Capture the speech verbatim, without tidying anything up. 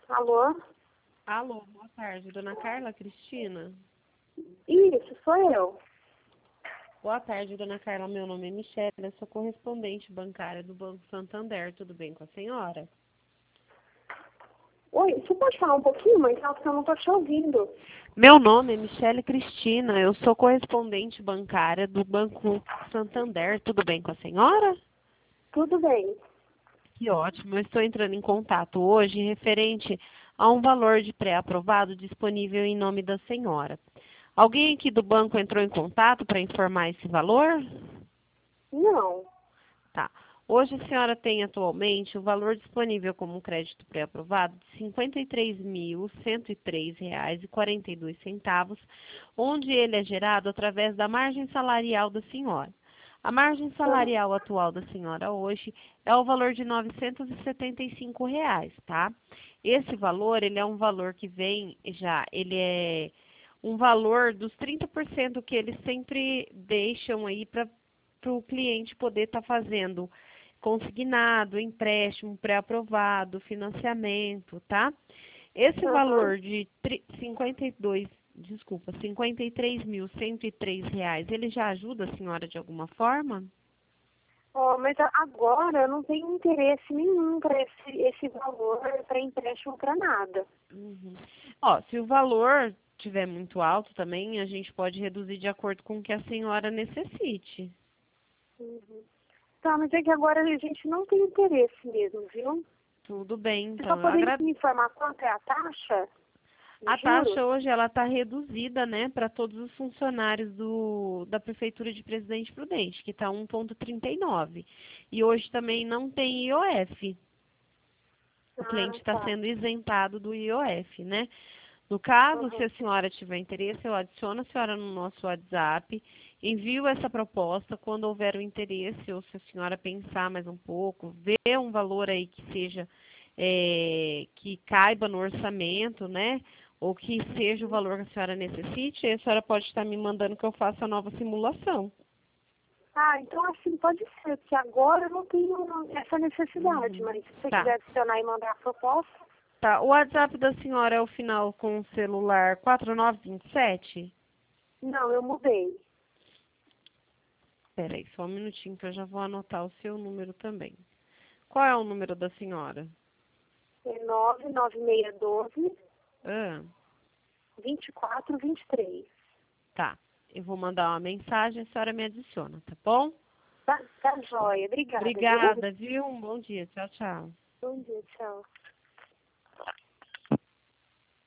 Alô? Alô, boa tarde, dona Carla Cristina. Isso, sou eu. Boa tarde, dona Carla. Meu nome é Michele, eu sou correspondente bancária do Banco Santander. Tudo bem com a senhora? Oi, você pode falar um pouquinho mais alto que eu não estou te ouvindo? Meu nome é Michele Cristina, eu sou correspondente bancária do Banco Santander. Tudo bem com a senhora? Tudo bem. Que ótimo, eu estou entrando em contato hoje referente a um valor de pré-aprovado disponível em nome da senhora. Alguém aqui do banco entrou em contato para informar esse valor? Não. Tá. Hoje a senhora tem atualmente o valor disponível como um crédito pré-aprovado de cinquenta e três mil, cento e três reais e quarenta e dois centavos, onde ele é gerado através da margem salarial da senhora. A margem salarial atual da senhora hoje é o valor de novecentos e setenta e cinco reais, tá? Esse valor, ele é um valor que vem já, ele é um valor dos trinta por cento que eles sempre deixam aí para para o cliente poder estar tá fazendo consignado, empréstimo pré-aprovado, financiamento, tá? Esse Uhum. valor de cinquenta e dois, desculpa, cinquenta e três mil cento e três reais, ele já ajuda a senhora de alguma forma? Oh, mas a- agora eu não tenho interesse nenhum para esse, esse valor, para empréstimo, para nada. Uhum. Ó, se o valor tiver muito alto também, a gente pode reduzir de acordo com o que a senhora necessite. Uhum. Tá, mas é que agora a gente não tem interesse mesmo, viu? Tudo bem, Você só então eu poderia agradeço. me informar quanto é a taxa de A juros? taxa hoje ela está reduzida, né, para todos os funcionários do, da Prefeitura de Presidente Prudente, que está um vírgula trinta e nove. E hoje também não tem I O F. O Ah, cliente está tá. sendo isentado do I O F, né? No caso, se Uhum. a senhora tiver interesse, eu adiciono a senhora no nosso WhatsApp, envio essa proposta quando houver o interesse, ou se a senhora pensar mais um pouco, ver um valor aí que seja, é, que caiba no orçamento, né? Ou que seja o valor que a senhora necessite, aí a senhora pode estar me mandando que eu faça a nova simulação. Ah, então assim, pode ser, porque agora eu não tenho essa necessidade, Uhum. mas se você Tá. quiser adicionar e mandar a proposta, Tá. O WhatsApp da senhora é o final com o celular quatro nove dois sete? não, eu mudei. Espera aí, só um minutinho que eu já vou anotar o seu número também. Qual é o número da senhora? É nove nove seis um dois, Ah, dois quatro dois três. tá. Eu vou mandar uma mensagem, a senhora me adiciona, tá bom? Tá, tá joia. Obrigada, viu? Obrigada, viu? Um bom dia. Tchau, tchau. Bom dia, tchau.